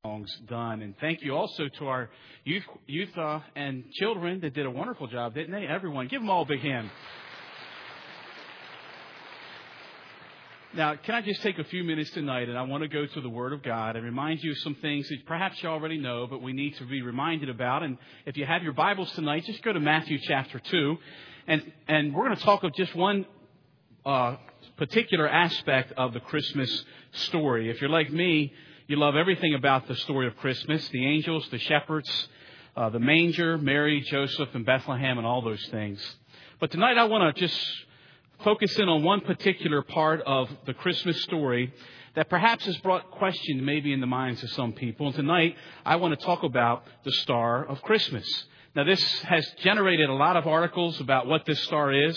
songs done. And thank you also to our youth and children that did a wonderful job, didn't they? Everyone, give them all a big hand. Now, can I just take a few minutes tonight, and I want to go to the Word of God and remind you of some things that perhaps you already know, but we need to be reminded about. And if you have your Bibles tonight, just go to Matthew chapter 2, and we're going to talk of just one particular aspect of the Christmas story. If you're like me, you love everything about the story of Christmas, the angels, the shepherds, the manger, Mary, Joseph, and Bethlehem, and all those things. But tonight I want to just focus in on one particular part of the Christmas story that perhaps has brought question maybe in the minds of some people. And tonight I want to talk about the Star of Christmas. Now this has generated a lot of articles about what this star is.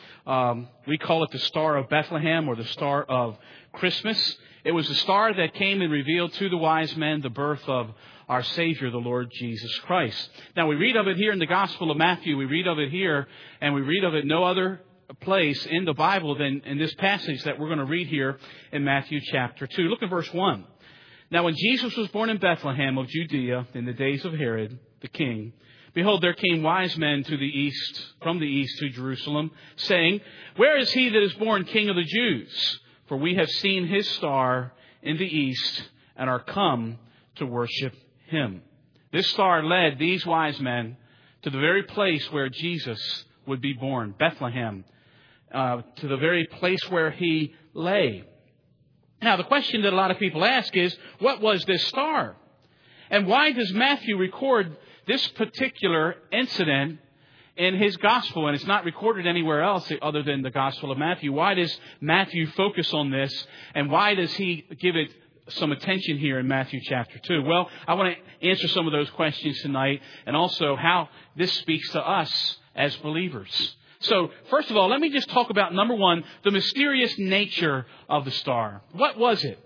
We call it the Star of Bethlehem or the Star of Christmas. It was the star that came and revealed to the wise men the birth of our Savior, the Lord Jesus Christ. Now we read of it here in the Gospel of Matthew. We read of it here, and we read of it no other place in the Bible than in this passage that we're going to read here in Matthew chapter 2. Look at verse 1. Now when Jesus was born in Bethlehem of Judea in the days of Herod the king, behold, there came wise men from the east to Jerusalem, saying, Where is he that is born King of the Jews? For we have seen his star in the east and are come to worship him. This star led these wise men to the very place where Jesus would be born, Bethlehem, to the very place where he lay. Now, the question that a lot of people ask is, what was this star? And why does Matthew record this particular incident in his gospel? And it's not recorded anywhere else other than the Gospel of Matthew. Why does Matthew focus on this? And why does he give it some attention here in Matthew chapter 2? Well, I want to answer some of those questions tonight, and also how this speaks to us as believers. So, first of all, let me just talk about, number one, the mysterious nature of the star. What was it?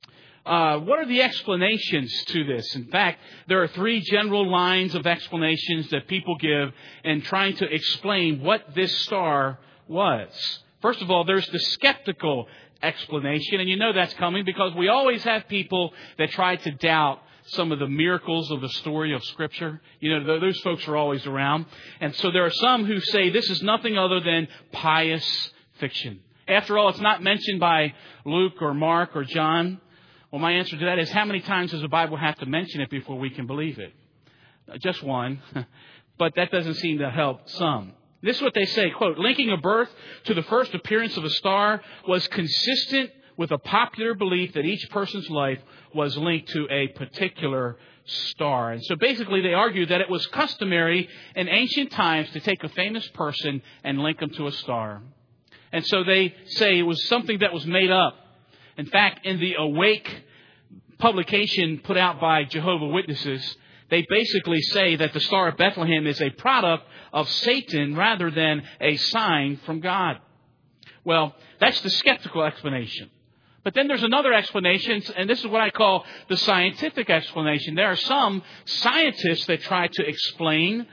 What are the explanations to this? In fact, there are three general lines of explanations that people give in trying to explain what this star was. First of all, there's the skeptical explanation, and you know that's coming because we always have people that try to doubt some of the miracles of the story of Scripture. You know, those folks are always around. And so there are some who say this is nothing other than pious fiction. After all, it's not mentioned by Luke or Mark or John. Well, my answer to that is, how many times does the Bible have to mention it before we can believe it? Just one. But that doesn't seem to help some. This is what they say, quote, linking a birth to the first appearance of a star was consistent with a popular belief that each person's life was linked to a particular star. And so basically they argue that it was customary in ancient times to take a famous person and link them to a star. And so they say it was something that was made up. In fact, in the Awake publication put out by Jehovah's Witnesses, they basically say that the Star of Bethlehem is a product of Satan rather than a sign from God. Well, that's the skeptical explanation. But then there's another explanation, and this is what I call the scientific explanation. There are some scientists that try to explain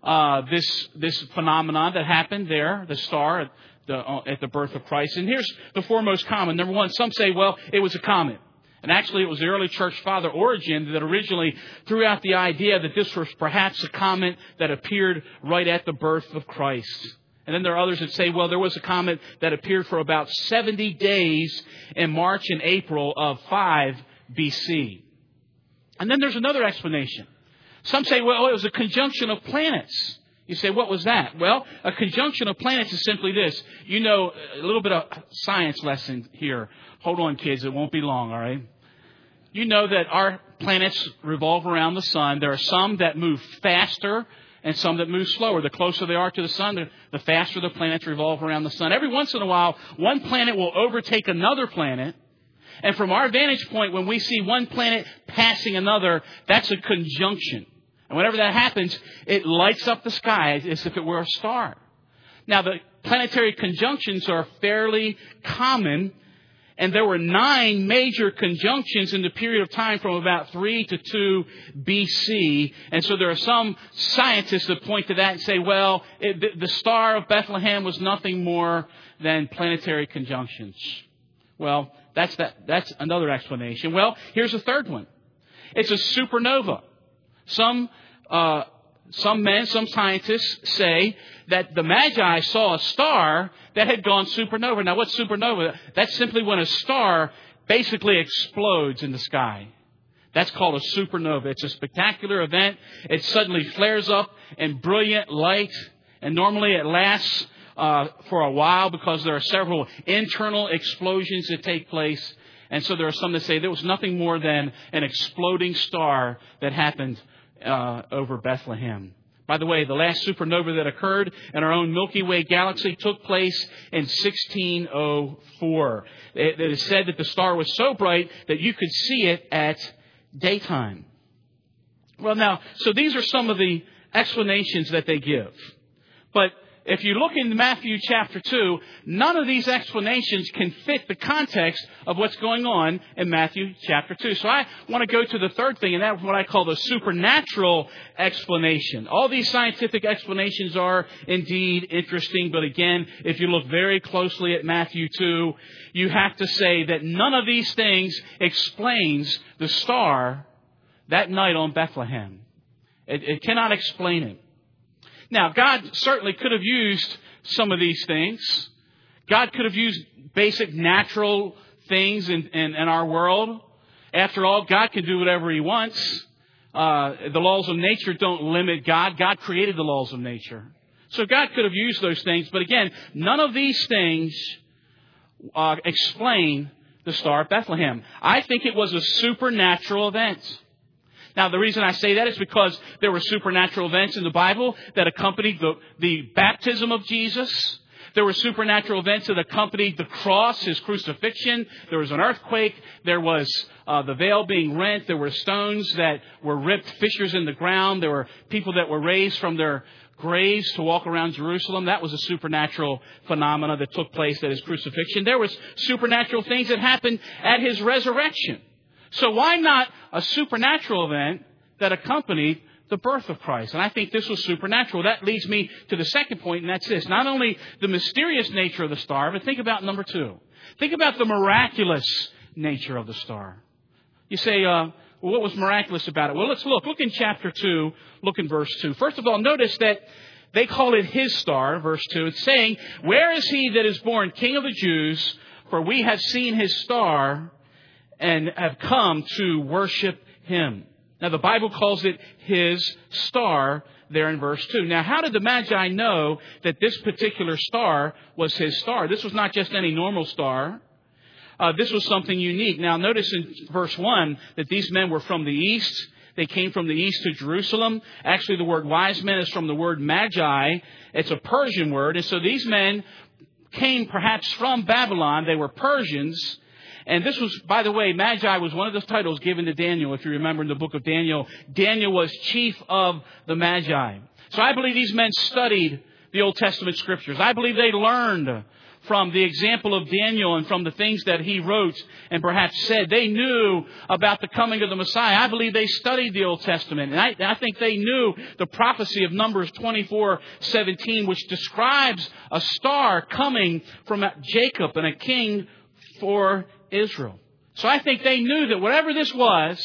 this phenomenon that happened there, the star at the birth of Christ. And here's the four most common. Number one, some say, well, it was a comet. And actually, it was the early church father Origen that originally threw out the idea that this was perhaps a comet that appeared right at the birth of Christ. And then there are others that say, well, there was a comet that appeared for about 70 days in March and April of 5 BC. And then there's another explanation. Some say, well, it was a conjunction of planets. You say, what was that? Well, a conjunction of planets is simply this. You know, a little bit of science lesson here. Hold on, kids. It won't be long, all right? You know that our planets revolve around the sun. There are some that move faster and some that move slower. The closer they are to the sun, the faster the planets revolve around the sun. Every once in a while, one planet will overtake another planet. And from our vantage point, when we see one planet passing another, that's a conjunction. And whenever that happens, it lights up the sky as if it were a star. Now, the planetary conjunctions are fairly common. And there were 9 major conjunctions in the period of time from about 3 to 2 BC. And so there are some scientists that point to that and say, well, the Star of Bethlehem was nothing more than planetary conjunctions. Well, that's another explanation. Well, here's a third one. It's a supernova. Some scientists say that the Magi saw a star that had gone supernova. Now, what's supernova? That's simply when a star basically explodes in the sky. That's called a supernova. It's a spectacular event. It suddenly flares up in brilliant light, and normally it lasts for a while because there are several internal explosions that take place. And so there are some that say there was nothing more than an exploding star that happened over Bethlehem. By the way, the last supernova that occurred in our own Milky Way galaxy took place in 1604. It is said that the star was so bright that you could see it at daytime. Well, now, so these are some of the explanations that they give. But if you look in Matthew chapter 2, none of these explanations can fit the context of what's going on in Matthew chapter 2. So I want to go to the third thing, and that's what I call the supernatural explanation. All these scientific explanations are indeed interesting, but again, if you look very closely at Matthew 2, you have to say that none of these things explains the star that night on Bethlehem. It cannot explain it. Now, God certainly could have used some of these things. God could have used basic natural things in our world. After all, God can do whatever He wants. The laws of nature don't limit God. God created the laws of nature. So God could have used those things. But again, none of these things explain the Star of Bethlehem. I think it was a supernatural event. Now, the reason I say that is because there were supernatural events in the Bible that accompanied the baptism of Jesus. There were supernatural events that accompanied the cross, His crucifixion. There was an earthquake. There was the veil being rent. There were stones that were ripped, fissures in the ground. There were people that were raised from their graves to walk around Jerusalem. That was a supernatural phenomena that took place at His crucifixion. There was supernatural things that happened at His resurrection. So why not a supernatural event that accompanied the birth of Christ? And I think this was supernatural. That leads me to the second point, and that's this. Not only the mysterious nature of the star, but think about number two. Think about the miraculous nature of the star. You say, well, what was miraculous about it? Well, let's look. Look in chapter 2. Look in verse 2. First of all, notice that they call it His star, verse 2. It's saying, "Where is He that is born King of the Jews? For we have seen His star and have come to worship Him." Now, the Bible calls it His star there in verse 2. Now, how did the Magi know that this particular star was His star? This was not just any normal star. This was something unique. Now, notice in verse 1 that these men were from the east. They came from the east to Jerusalem. Actually, the word wise men is from the word magi. It's a Persian word. And so these men came perhaps from Babylon. They were Persians. And this was, by the way, Magi was one of the titles given to Daniel. If you remember in the book of Daniel, Daniel was chief of the Magi. So I believe these men studied the Old Testament Scriptures. I believe they learned from the example of Daniel and from the things that he wrote and perhaps said. They knew about the coming of the Messiah. I believe they studied the Old Testament. And I think they knew the prophecy of Numbers 24:17, which describes a star coming from Jacob and a king for Israel. So I think they knew that whatever this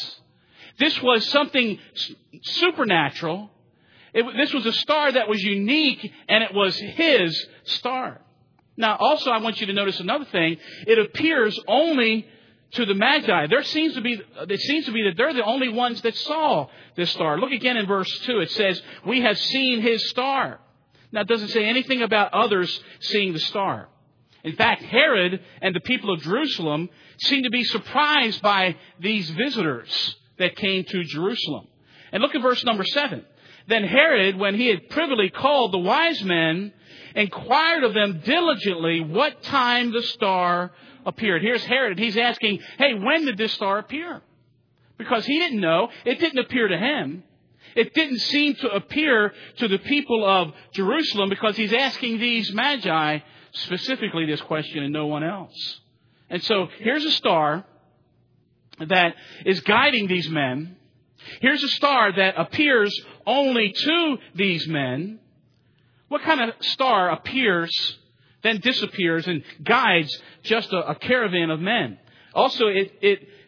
was something supernatural. This was a star that was unique, and it was His star. Now, also, I want you to notice another thing. It appears only to the Magi. It seems to be that they're the only ones that saw this star. Look again in verse 2. It says, "We have seen His star." Now, it doesn't say anything about others seeing the star. In fact, Herod and the people of Jerusalem seem to be surprised by these visitors that came to Jerusalem. And look at verse number 7. "Then Herod, when he had privily called the wise men, inquired of them diligently what time the star appeared." Here's Herod. He's asking, hey, when did this star appear? Because he didn't know. It didn't appear to him. It didn't seem to appear to the people of Jerusalem, because he's asking these Magi specifically this question and no one else. And so here's a star that is guiding these men. Here's a star that appears only to these men. What kind of star appears, then disappears, and guides just a caravan of men? Also, it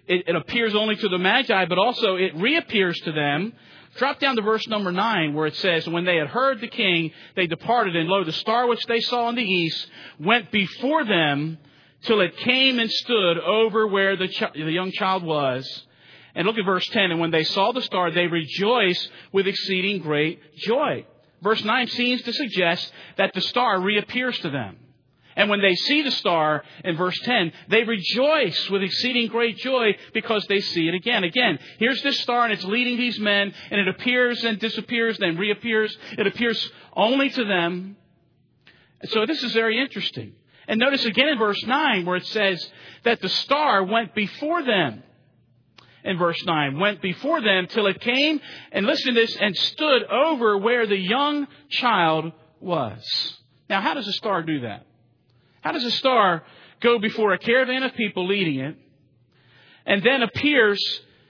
it appears only to the Magi, but also it reappears to them. Drop down to verse number 9, where it says, when they had heard the king, they departed, and lo, the star which they saw in the east went before them till it came and stood over where the young child was. And look at verse 10. And when they saw the star, they rejoiced with exceeding great joy. Verse 9 seems to suggest that the star reappears to them. And when they see the star in verse 10, they rejoice with exceeding great joy because they see it again. Again, here's this star and it's leading these men, and it appears and disappears, then reappears. It appears only to them. So this is very interesting. And notice again in verse 9 where it says that the star went before them. In verse 9, went before them till it came, and listen to this, and stood over where the young child was. Now, how does a star do that? How does a star go before a caravan of people leading it, and then appears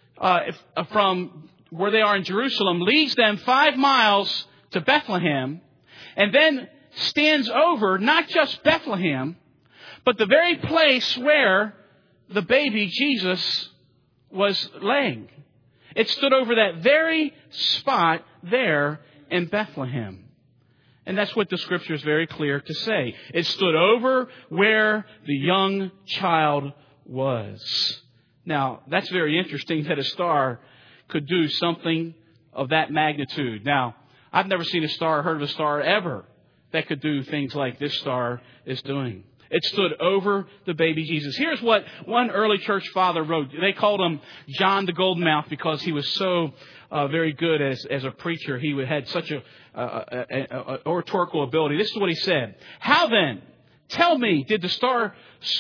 from where they are in Jerusalem, leads them 5 miles to Bethlehem, and then stands over not just Bethlehem, but the very place where the baby Jesus was laying. It stood over that very spot there in Bethlehem. And that's what the scripture is very clear to say. It stood over where the young child was. Now, that's very interesting that a star could do something of that magnitude. Now, I've never seen a star or heard of a star ever that could do things like this star is doing. It stood over the baby Jesus. Here's what one early church father wrote. They called him John the Golden Mouth because he was so very good as a preacher. He had such a oratorical ability. This is what he said. How then, tell me, did the star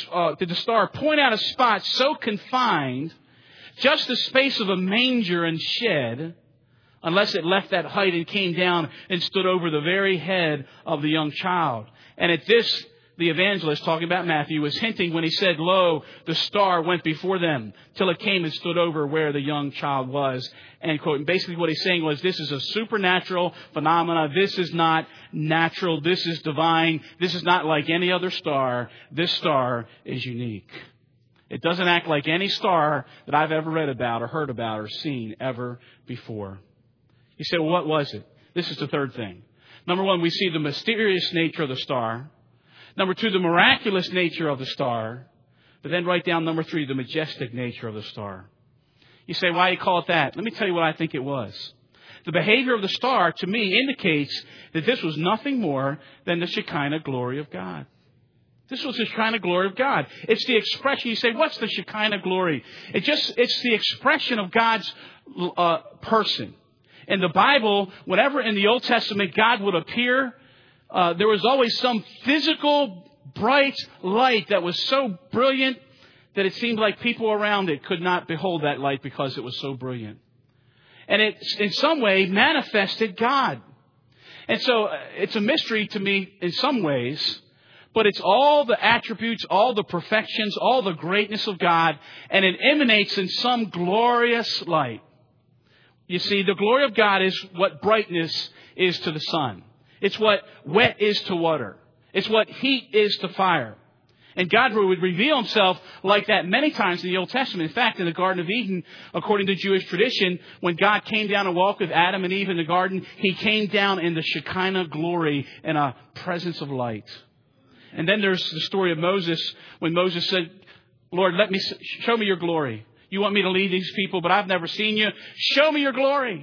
point out a spot so confined, just the space of a manger and shed, unless it left that height and came down and stood over the very head of the young child? And at this, the evangelist, talking about Matthew, was hinting when he said, lo, the star went before them till it came and stood over where the young child was. End quote. And basically what he's saying was, this is a supernatural phenomena. This is not natural. This is divine. This is not like any other star. This star is unique. It doesn't act like any star that I've ever read about or heard about or seen ever before. You say, well, what was it? This is the third thing. Number one, we see the mysterious nature of the star. Number 2, the miraculous nature of the star. But then write down number 3, the majestic nature of the star. You say, why do you call it that? Let me tell you what I think it was. The behavior of the star, to me, indicates that this was nothing more than the Shekinah glory of God. This was the Shekinah glory of God. It's the expression. You say, what's the Shekinah glory? It's the expression of God's person. In the Bible, whenever in the Old Testament God would appear, there was always some physical, bright light that was so brilliant that it seemed like people around it could not behold that light because it was so brilliant. And it, in some way, manifested God. And so it's a mystery to me in some ways, but it's all the attributes, all the perfections, all the greatness of God, and it emanates in some glorious light. You see, the glory of God is what brightness is to the sun. It's what wet is to water. It's what heat is to fire. And God would reveal himself like that many times in the Old Testament. In fact, in the Garden of Eden, according to Jewish tradition, when God came down and walked with Adam and Eve in the garden, he came down in the Shekinah glory and a presence of light. And then there's the story of Moses, when Moses said, Lord, show me your glory. You want me to lead these people, but I've never seen you. Show me your glory.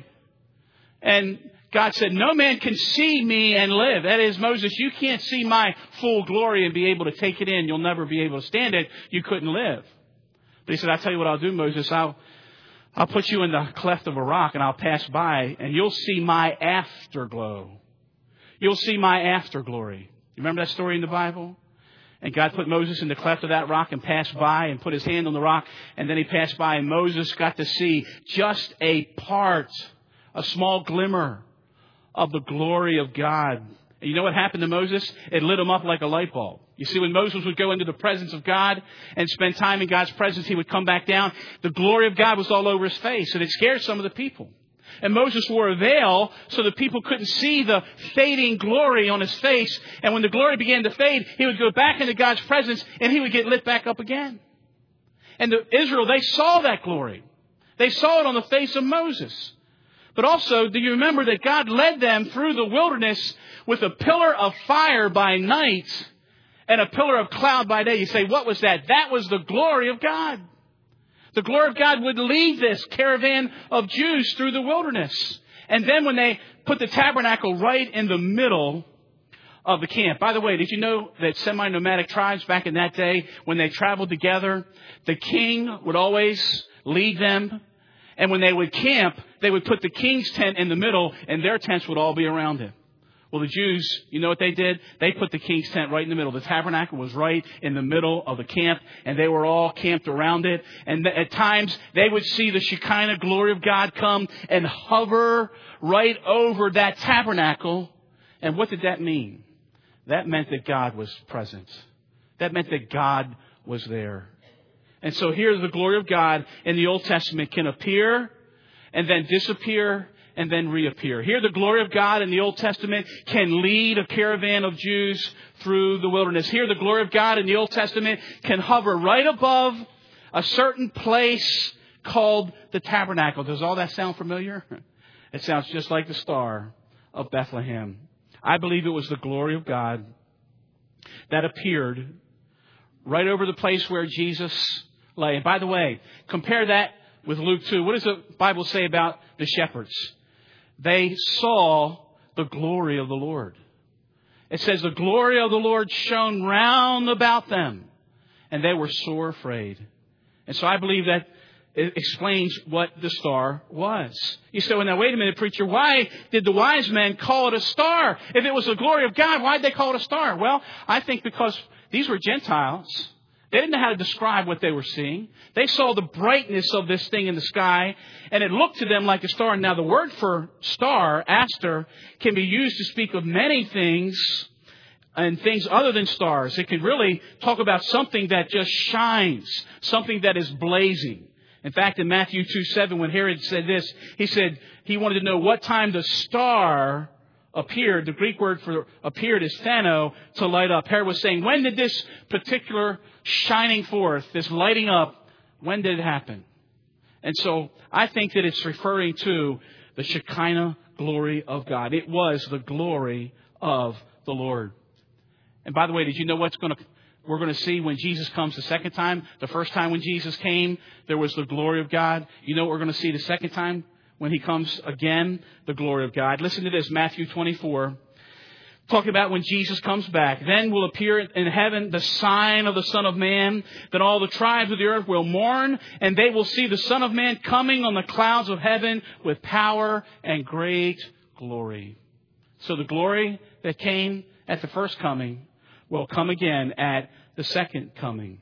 And God said, no man can see me and live. That is, Moses, you can't see my full glory and be able to take it in. You'll never be able to stand it. You couldn't live. But he said, I'll tell you what I'll do, Moses. I'll put you in the cleft of a rock and I'll pass by and you'll see my afterglow. You'll see my afterglory. You remember that story in the Bible? And God put Moses in the cleft of that rock and passed by and put his hand on the rock. And then he passed by and Moses got to see just a part, a small glimmer of the glory of God. And you know what happened to Moses? It lit him up like a light bulb. You see, when Moses would go into the presence of God and spend time in God's presence, he would come back down. The glory of God was all over his face, and it scared some of the people. And Moses wore a veil so that people couldn't see the fading glory on his face. And when the glory began to fade, he would go back into God's presence and he would get lit back up again. And Israel, they saw that glory. They saw it on the face of Moses. But also, do you remember that God led them through the wilderness with a pillar of fire by night and a pillar of cloud by day? You say, what was that? That was the glory of God. The glory of God would lead this caravan of Jews through the wilderness. And then when they put the tabernacle right in the middle of the camp. By the way, did you know that semi-nomadic tribes back in that day, when they traveled together, the king would always lead them. And when they would camp, they would put the king's tent in the middle and their tents would all be around him. Well, the Jews, you know what they did? They put the king's tent right in the middle. The tabernacle was right in the middle of the camp, and they were all camped around it. And at times, they would see the Shekinah glory of God come and hover right over that tabernacle. And what did that mean? That meant that God was present. That meant that God was there. And so here the glory of God in the Old Testament can appear and then disappear and then reappear. Here the glory of God in the Old Testament can lead a caravan of Jews through the wilderness. Here the glory of God in the Old Testament can hover right above a certain place called the tabernacle. Does all that sound familiar? It sounds just like the Star of Bethlehem. I believe it was the glory of God that appeared right over the place where Jesus lay. And by the way, compare that with Luke 2. What does the Bible say about the shepherds? They saw the glory of the Lord. It says the glory of the Lord shone round about them, and they were sore afraid. And so I believe that it explains what the star was. You say, well, now, wait a minute, preacher. Why did the wise men call it a star? If it was the glory of God, why did they call it a star? Well, I think because these were Gentiles. They didn't know how to describe what they were seeing. They saw the brightness of this thing in the sky, and it looked to them like a star. Now, the word for star, aster, can be used to speak of many things and things other than stars. It can really talk about something that just shines, something that is blazing. In fact, in Matthew 2:7, when Herod said this, he said he wanted to know what time the star appeared. The Greek word for appeared is phano, to light up. Herod was saying, when did this particular shining forth, this lighting up, when did it happen? And so I think that it's referring to the Shekinah glory of God. It was the glory of the Lord. And by the way, did you know we're going to see when Jesus comes the second time? The first time when Jesus came, there was the glory of God. You know what we're going to see the second time when he comes again? The glory of God. Listen to this, Matthew 24. Talking about when Jesus comes back. Then will appear in heaven the sign of the Son of Man. Then all the tribes of the earth will mourn, and they will see the Son of Man coming on the clouds of heaven with power and great glory. So the glory that came at the first coming will come again at the second coming.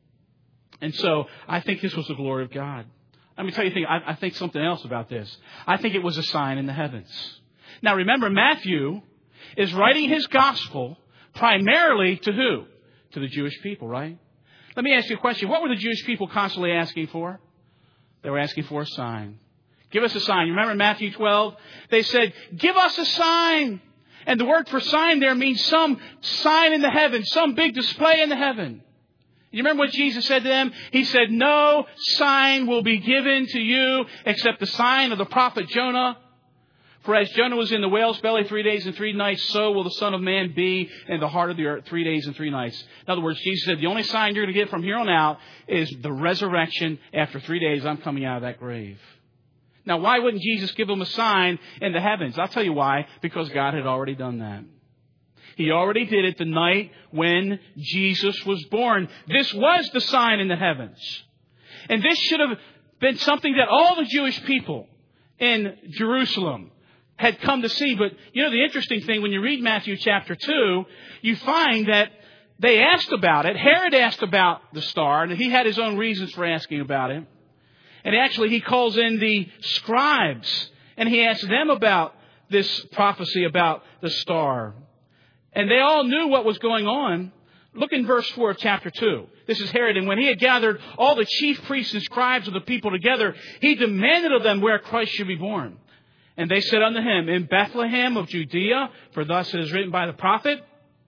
And so I think this was the glory of God. Let me tell you, I think something else about this. I think it was a sign in the heavens. Now remember, Matthew is writing his gospel primarily to who? To the Jewish people, right? Let me ask you a question. What were the Jewish people constantly asking for? They were asking for a sign. Give us a sign. You remember in Matthew 12? They said, give us a sign. And the word for sign there means some sign in the heavens, some big display in the heaven. You remember what Jesus said to them? He said, no sign will be given to you except the sign of the prophet Jonah. For as Jonah was in the whale's belly 3 days and 3 nights, so will the Son of Man be in the heart of the earth 3 days and 3 nights. In other words, Jesus said, the only sign you're going to get from here on out is the resurrection. After 3 days, I'm coming out of that grave. Now, why wouldn't Jesus give them a sign in the heavens? I'll tell you why. Because God had already done that. He already did it the night when Jesus was born. This was the sign in the heavens. And this should have been something that all the Jewish people in Jerusalem had come to see. But, you know, the interesting thing, when you read Matthew chapter 2, you find that they asked about it. Herod asked about the star, and he had his own reasons for asking about it. And actually, he calls in the scribes, and he asks them about this prophecy about the star. And they all knew what was going on. Look in verse 4 of chapter 2. This is Herod. And when he had gathered all the chief priests and scribes of the people together, he demanded of them where Christ should be born. And they said unto him, in Bethlehem of Judea, for thus it is written by the prophet,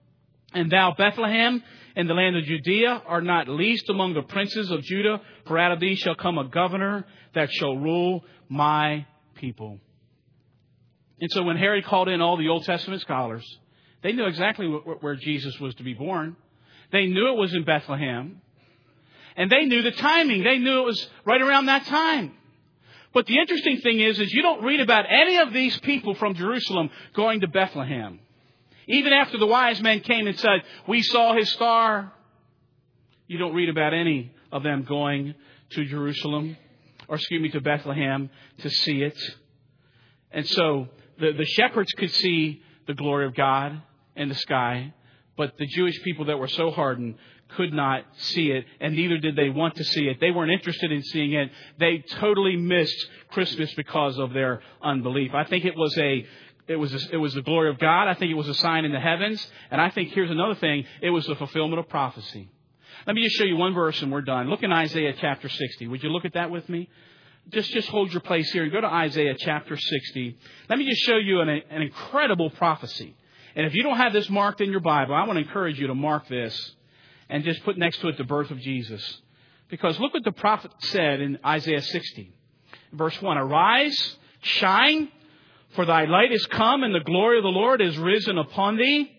And thou, Bethlehem, in the land of Judea, art not least among the princes of Judah, for out of thee shall come a governor that shall rule my people. And so when Herod called in all the Old Testament scholars, they knew exactly where Jesus was to be born. They knew it was in Bethlehem. And they knew the timing. They knew it was right around that time. But the interesting thing is you don't read about any of these people from Jerusalem going to Bethlehem. Even after the wise men came and said, we saw his star, you don't read about any of them going to Jerusalem, to Bethlehem to see it. And so the shepherds could see the glory of God in the sky, but the Jewish people that were so hardened could not see it, and neither did they want to see it. They weren't interested in seeing it. They totally missed Christmas because of their unbelief. I think it was the glory of God. I think it was a sign in the heavens. And I think here's another thing. It was the fulfillment of prophecy. Let me just show you one verse and we're done. Look in Isaiah chapter 60. Would you look at that with me? Just hold your place here and go to Isaiah chapter 60. Let me just show you an incredible prophecy. And if you don't have this marked in your Bible, I want to encourage you to mark this and just put next to it the birth of Jesus. Because look what the prophet said in Isaiah 60. Verse 1, arise, shine, for thy light is come, and the glory of the Lord is risen upon thee.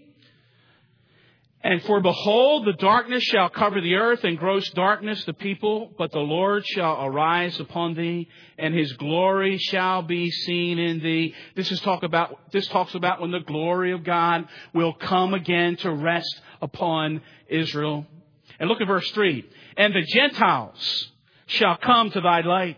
And for behold, the darkness shall cover the earth, and gross darkness the people. But the Lord shall arise upon thee, and his glory shall be seen in thee. This talks about when the glory of God will come again to rest upon Israel. And look at verse 3. And the Gentiles shall come to thy light,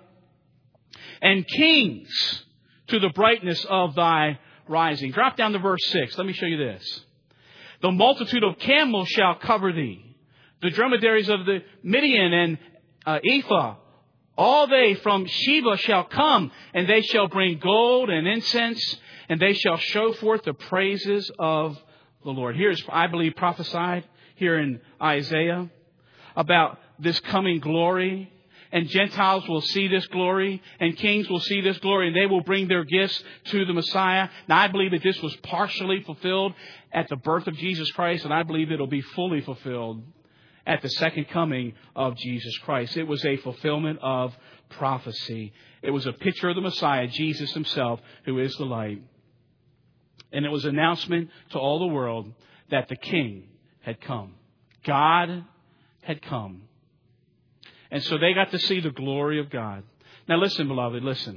and kings to the brightness of thy rising. Drop down to verse 6. Let me show you this. The multitude of camels shall cover thee. The dromedaries of the Midian and Ephah, all they from Sheba shall come, and they shall bring gold and incense, and they shall show forth the praises of the Lord. Here's, I believe, prophesied here in Isaiah about this coming glory. And Gentiles will see this glory, and kings will see this glory, and they will bring their gifts to the Messiah. Now, I believe that this was partially fulfilled at the birth of Jesus Christ, and I believe it'll be fully fulfilled at the second coming of Jesus Christ. It was a fulfillment of prophecy. It was a picture of the Messiah, Jesus himself, who is the light. And it was an announcement to all the world that the King had come. God had come. And so they got to see the glory of God. Now listen, beloved, listen.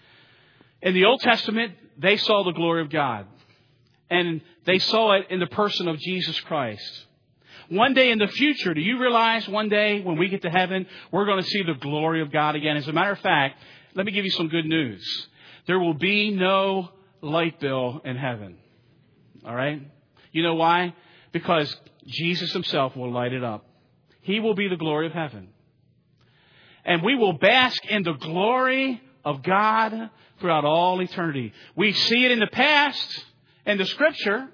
In the Old Testament, they saw the glory of God. And they saw it in the person of Jesus Christ. One day in the future, do you realize one day when we get to heaven, we're going to see the glory of God again? As a matter of fact, let me give you some good news. There will be no light bill in heaven. All right? You know why? Because Jesus himself will light it up. He will be the glory of heaven. And we will bask in the glory of God throughout all eternity. We see it in the past, in the Scripture.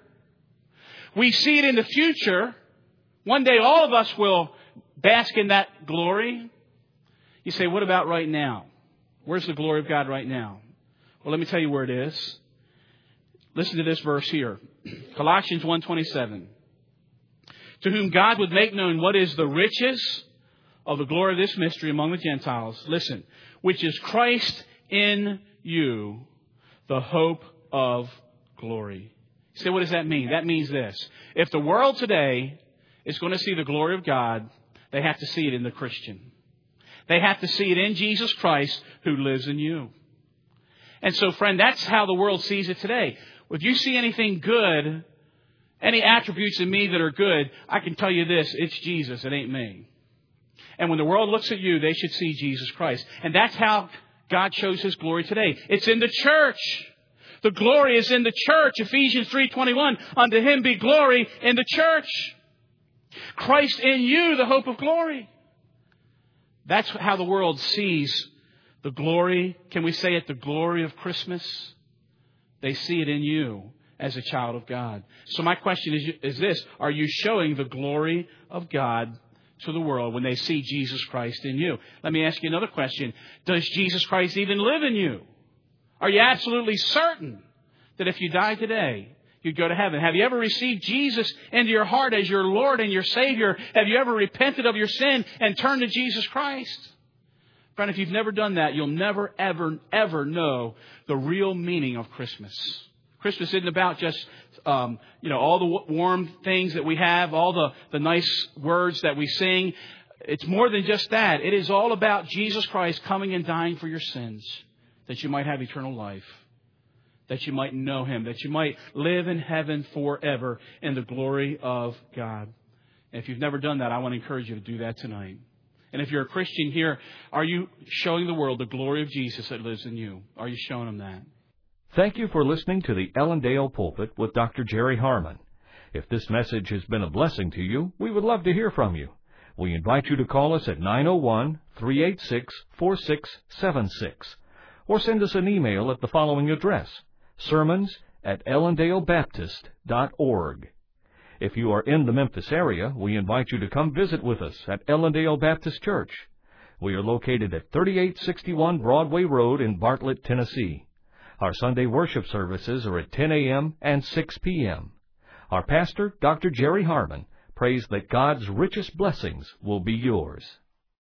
We see it in the future. One day all of us will bask in that glory. You say, what about right now? Where's the glory of God right now? Well, let me tell you where it is. Listen to this verse here. Colossians 1:27. To whom God would make known what is the riches of the glory of this mystery among the Gentiles. Listen, which is Christ in you, the hope of glory. You say, what does that mean? That means this. If the world today is going to see the glory of God, they have to see it in the Christian. They have to see it in Jesus Christ who lives in you. And so, friend, that's how the world sees it today. If you see anything good, any attributes in me that are good, I can tell you this, it's Jesus, it ain't me. And when the world looks at you, they should see Jesus Christ. And that's how God shows his glory today. It's in the church. The glory is in the church. Ephesians 3:21. Unto him be glory in the church. Christ in you, the hope of glory. That's how the world sees the glory. Can we say it? The glory of Christmas. They see it in you as a child of God. So my question is this. Are you showing the glory of God to the world when they see Jesus Christ in you? Let me ask you another question. Does Jesus Christ even live in you? Are you absolutely certain that if you die today, you'd go to heaven. Have you ever received Jesus into your heart as your Lord and your Savior? Have you ever repented of your sin and turned to Jesus Christ? Friend, if you've never done that, you'll never, ever know the real meaning of Christmas. Christmas isn't about just, all the warm things that we have, all the nice words that we sing. It's more than just that. It is all about Jesus Christ coming and dying for your sins, that you might have eternal life, that you might know Him, that you might live in heaven forever in the glory of God. And if you've never done that, I want to encourage you to do that tonight. And if you're a Christian here, are you showing the world the glory of Jesus that lives in you? Are you showing them that? Thank you for listening to the Ellendale Pulpit with Dr. Jerry Harmon. If this message has been a blessing to you, we would love to hear from you. We invite you to call us at 901-386-4676 or send us an email at the following address, sermons@ellendalebaptist.org. If you are in the Memphis area, we invite you to come visit with us at Ellendale Baptist Church. We are located at 3861 Broadway Road in Bartlett, Tennessee. Our Sunday worship services are at 10 a.m. and 6 p.m. Our pastor, Dr. Jerry Harmon, prays that God's richest blessings will be yours.